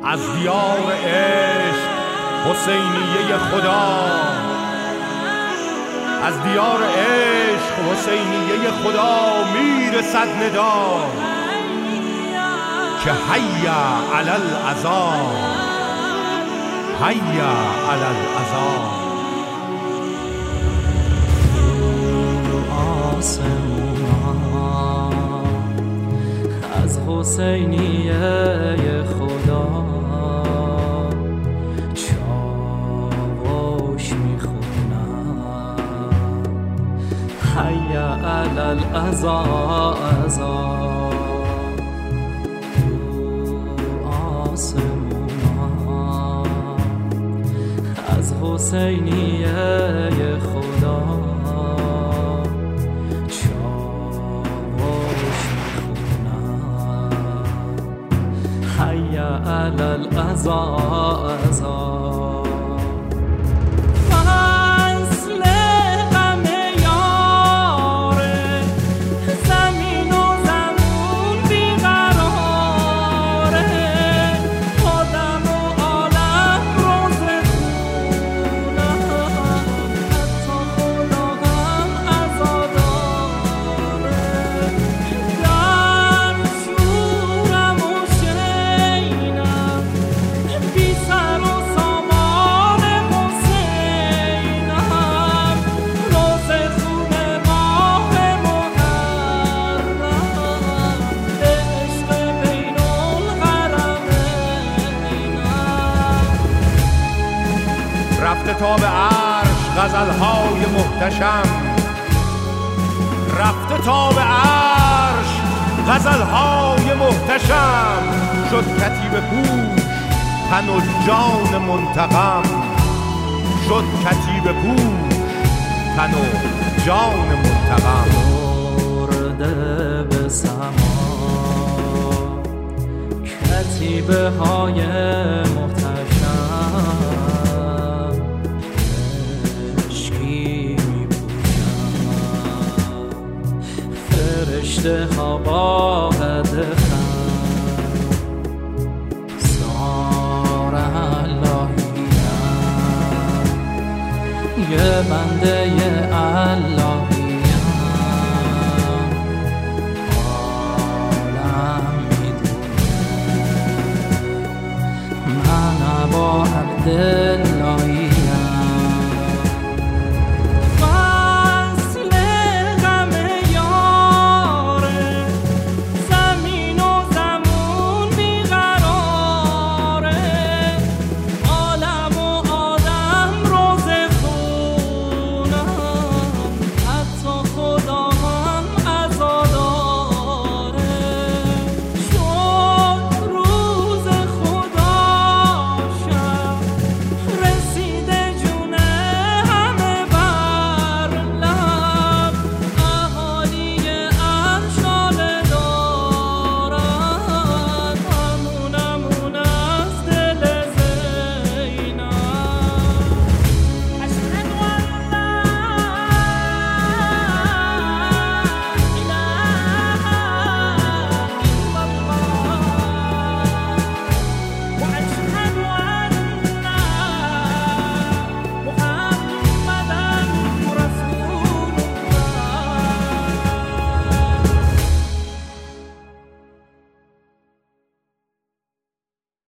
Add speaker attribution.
Speaker 1: از دیار عشق حسینیه خدا، از دیار عشق حسینیه خدا میرسد ندا که حیا علی العذاب، حیا علی العذاب.
Speaker 2: از حسینیه خدا چاوش میخونم، حیا علی العذاب. تو آسمونم از حسینیه خدا حیا علی العذاب.
Speaker 1: رفته تا به عرش غزلهای محتشم، رفته تا به عرش غزلهای محتشم. شد کتیبه پوش تن و جان منتقم، شد کتیبه پوش تن و جان منتقم.
Speaker 2: برده به سما کتیبه های محتشم، فرشته ها با هدفم سار اللهیم، یه بنده ی الله